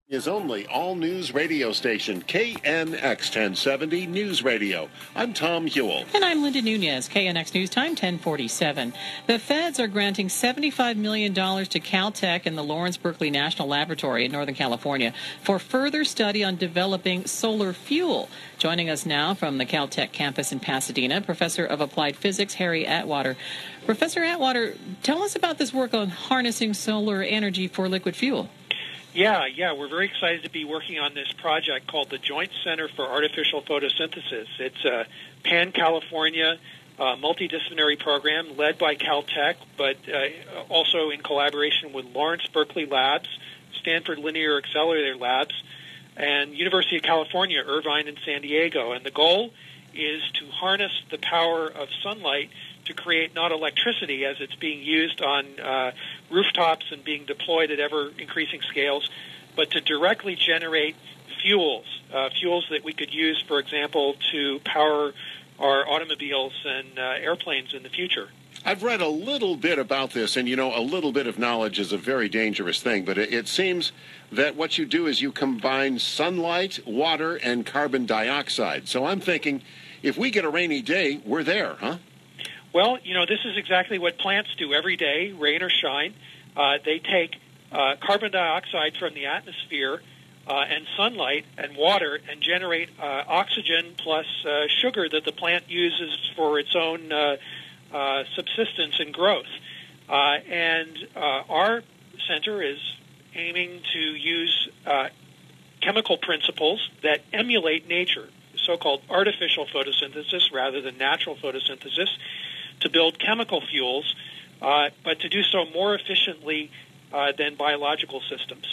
Is only all-news radio station, KNX 1070 News Radio. I'm Tom Hewell. And I'm Linda Nunez, KNX News Time 1047. The feds are granting $75 million to Caltech and the Lawrence Berkeley National Laboratory in Northern California for further study on developing solar fuel. Joining us now from the Caltech campus in Pasadena, Professor of Applied Physics, Harry Atwater. Professor Atwater, tell us about this work on harnessing solar energy for liquid fuel. Yeah, we're very excited to be working on this project called the Joint Center for Artificial Photosynthesis. It's a pan-California multidisciplinary program led by Caltech, but also in collaboration with Lawrence Berkeley Labs, Stanford Linear Accelerator Labs, and University of California, Irvine and San Diego. And the goal is to harness the power of sunlight to create not electricity as it's being used on rooftops and being deployed at ever-increasing scales, but to directly generate fuels that we could use, for example, to power our automobiles and airplanes in the future. I've read a little bit about this, and, a little bit of knowledge is a very dangerous thing, but it seems that what you do is you combine sunlight, water, and carbon dioxide. So I'm thinking, if we get a rainy day, we're there, huh? Well, this is exactly what plants do every day, rain or shine. They take carbon dioxide from the atmosphere and sunlight and water and generate oxygen plus sugar that the plant uses for its own subsistence and growth. And our center is aiming to use chemical principles that emulate nature, so-called artificial photosynthesis rather than natural photosynthesis, to build chemical fuels, but to do so more efficiently than biological systems.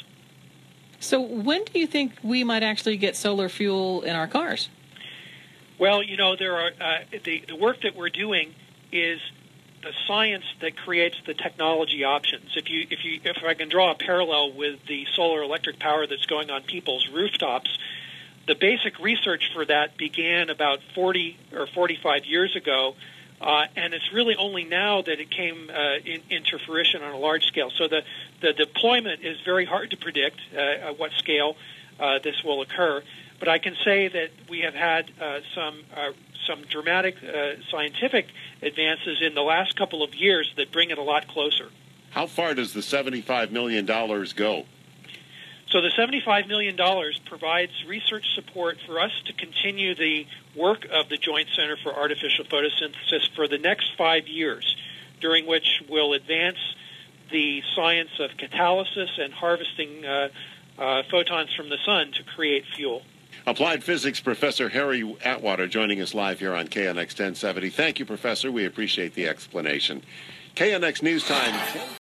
So when do you think we might actually get solar fuel in our cars? Well, there are the work that we're doing is the science that creates the technology options. If I can draw a parallel with the solar electric power that's going on people's rooftops, the basic research for that began about 40 or 45 years ago. And it's really only now that it came into fruition on a large scale. So the deployment is very hard to predict at what scale this will occur. But I can say that we have had some dramatic scientific advances in the last couple of years that bring it a lot closer. How far does the $75 million go? So the $75 million provides research support for us to continue the work of the Joint Center for Artificial Photosynthesis for the next 5 years, during which we'll advance the science of catalysis and harvesting photons from the sun to create fuel. Applied Physics Professor Harry Atwater joining us live here on KNX 1070. Thank you, Professor. We appreciate the explanation. KNX News Time.